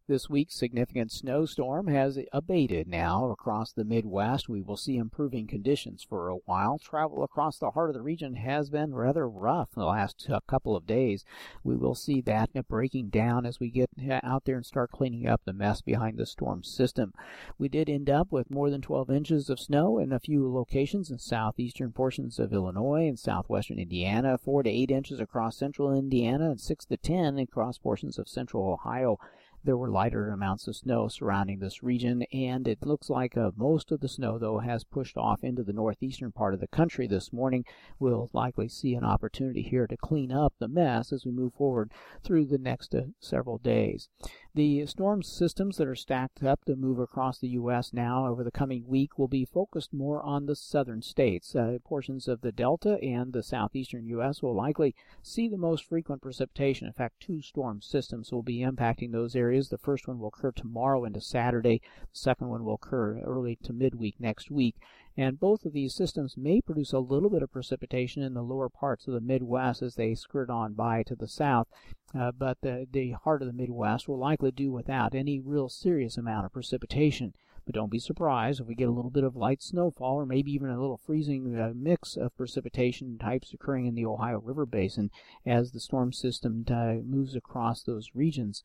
This week's significant snowstorm has abated now across the Midwest. We will see improving conditions for a while. Travel across the heart of the region has been rather rough the last couple of days. We will see that breaking down as we get out there and start cleaning up the mess behind the storm system. We did end up with more than 12 inches of snow in a few locations in southeastern portions of Illinois and southwestern Indiana, 4 to 8 inches across central Indiana, and 6 to 10 across portions of central Ohio. There were lighter amounts of snow surrounding this region, and it looks like most of the snow, though, has pushed off into the northeastern part of the country this morning. We'll likely see an opportunity here to clean up the mess as we move forward through the next several days. The storm systems that are stacked up to move across the U.S. now over the coming week will be focused more on the southern states. Portions of the Delta and the southeastern U.S. will likely see the most frequent precipitation. In fact, 2 storm systems will be impacting those areas. The first one will occur tomorrow into Saturday. The second one will occur early to midweek next week. And both of these systems may produce a little bit of precipitation in the lower parts of the Midwest as they skirt on by to the south. But the heart of the Midwest will likely do without any real serious amount of precipitation. But don't be surprised if we get a little bit of light snowfall or maybe even a little freezing mix of precipitation types occurring in the Ohio River Basin as the storm system moves across those regions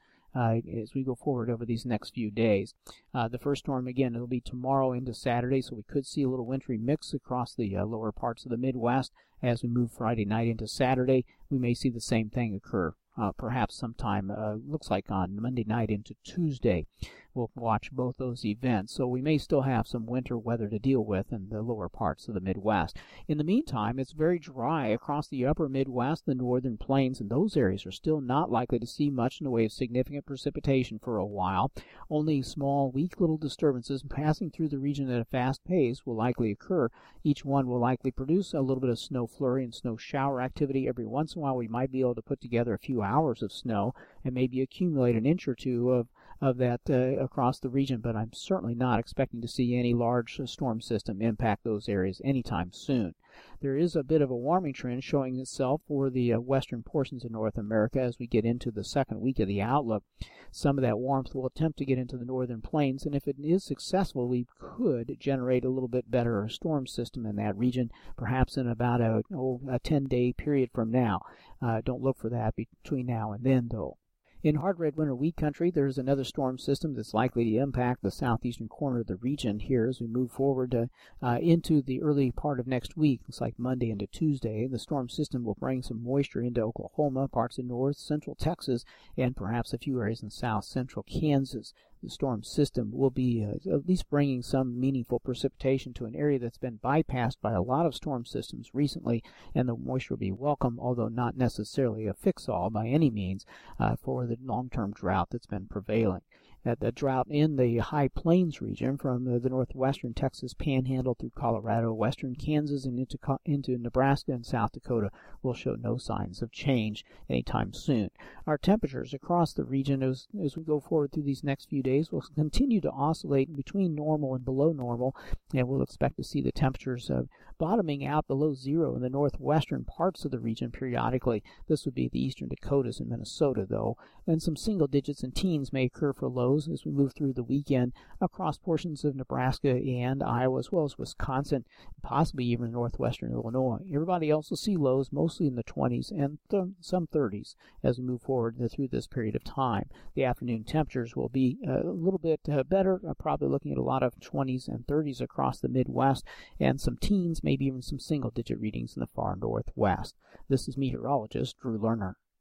as we go forward over these next few days. The first storm, again, it'll be tomorrow into Saturday, so we could see a little wintry mix across the lower parts of the Midwest. As we move Friday night into Saturday, we may see the same thing occur. Perhaps sometime, looks like on Monday night into Tuesday. We'll watch both those events, so we may still have some winter weather to deal with in the lower parts of the Midwest. In the meantime, it's very dry across the upper Midwest, the northern plains, and those areas are still not likely to see much in the way of significant precipitation for a while. Only small, weak little disturbances passing through the region at a fast pace will likely occur. Each one will likely produce a little bit of snow flurry and snow shower activity. Every once in a while, we might be able to put together a few hours of snow and maybe accumulate an inch or two of that across the region, but I'm certainly not expecting to see any large storm system impact those areas anytime soon. There is a bit of a warming trend showing itself for the western portions of North America as we get into the second week of the outlook. Some of that warmth will attempt to get into the northern plains, and if it is successful, we could generate a little bit better storm system in that region, perhaps in about a 10-day period from now. Don't look for that between now and then, though. In hard red winter wheat country, there's another storm system that's likely to impact the southeastern corner of the region here as we move forward into the early part of next week. Looks like Monday into Tuesday. The storm system will bring some moisture into Oklahoma, parts of north, central Texas, and perhaps a few areas in south central Kansas. The storm system will be at least bringing some meaningful precipitation to an area that's been bypassed by a lot of storm systems recently, and the moisture will be welcome, although not necessarily a fix-all by any means for the long-term drought that's been prevailing. The drought in the High Plains region from the northwestern Texas Panhandle through Colorado, western Kansas, and into Nebraska and South Dakota will show no signs of change anytime soon. Our temperatures across the region as we go forward through these next few days will continue to oscillate between normal and below normal, and we'll expect to see the temperatures bottoming out below zero in the northwestern parts of the region periodically. This would be the eastern Dakotas and Minnesota, though, and some single digits and teens may occur for lows as we move through the weekend across portions of Nebraska and Iowa, as well as Wisconsin, possibly even northwestern Illinois. Everybody else will see lows mostly in the 20s and some 30s as we move forward through this period of time. The afternoon temperatures will be a little bit better, probably looking at a lot of 20s and 30s across the Midwest, and some teens, maybe even some single-digit readings in the far northwest. This is meteorologist Drew Lerner.